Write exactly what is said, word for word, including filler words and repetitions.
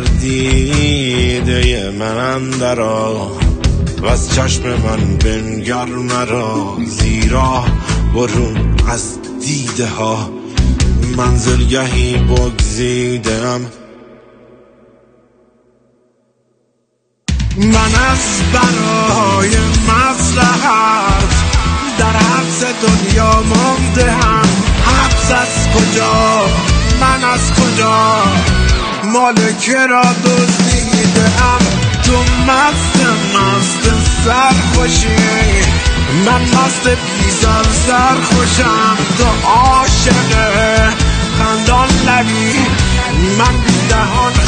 دیده من اندرا و از چشم من بنگر مرا، زیرا برون از دیده ها منزلگهی بگزیدم. من از برای مصلحت در حبس دنیا مانده هم. حبس از کجا؟ من از کجا؟ مالک را دزدیده‌ام. تو مست مست سرخوشی، من مست بیزار سرخوشم. تو عاشق خندان لبی، من بی دهان